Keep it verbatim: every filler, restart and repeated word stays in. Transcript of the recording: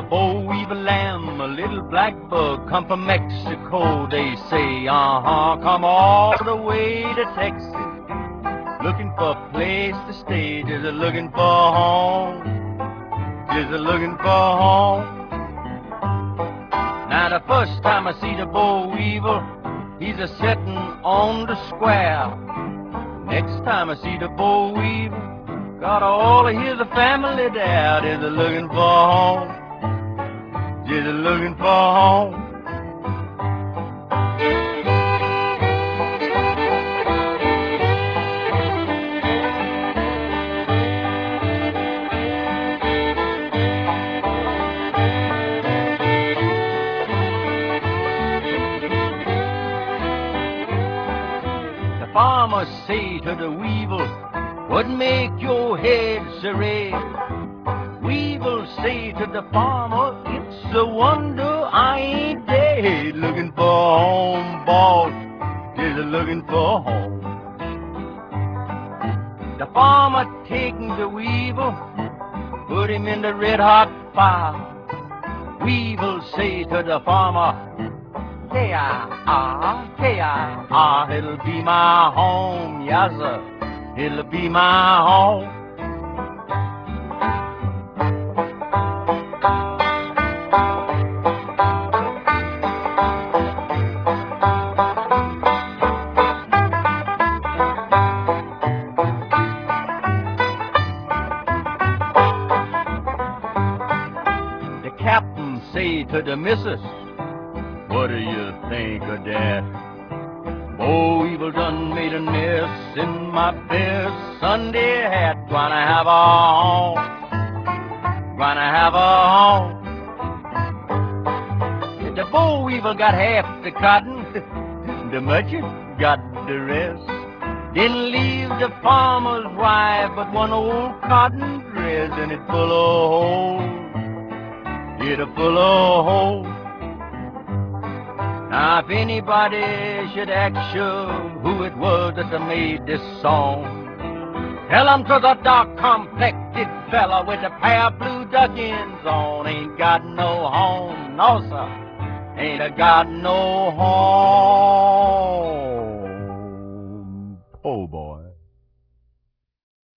boll weevil lamb, a little black bug, come from Mexico, they say. Uh-huh, come all the way to Texas, looking for a place to stay, just a looking for a home, just a looking for a home. Now the first time I see the boll weevil, he's a sitting on the square. Next time I see the boll weevil, got all of his family there, just a looking for a home, just a looking for a home. Farmer say to the weevil, what make your head so red? Weevil say to the farmer, it's a wonder I ain't dead. Looking for a home, boss, just looking for a home. The farmer taking the weevil, put him in the red hot fire. Weevil say to the farmer, K-I-R, K-I-R, it'll be my home, yes sir, it'll be my home. The captain say to the missus, what do you think of that? Boll weevil done made a nest in my best Sunday hat. Gonna have a home, gonna have a home. The boll weevil got half the cotton, the merchant got the rest. Didn't leave the farmer's wife but one old cotton dress, and it full of holes, it full of holes. Now if anybody should ask you who it was that made this song, tell 'em 'twas a dark complected fella with a pair of blue duckins on. Ain't got no home, no sir, ain't a got no home.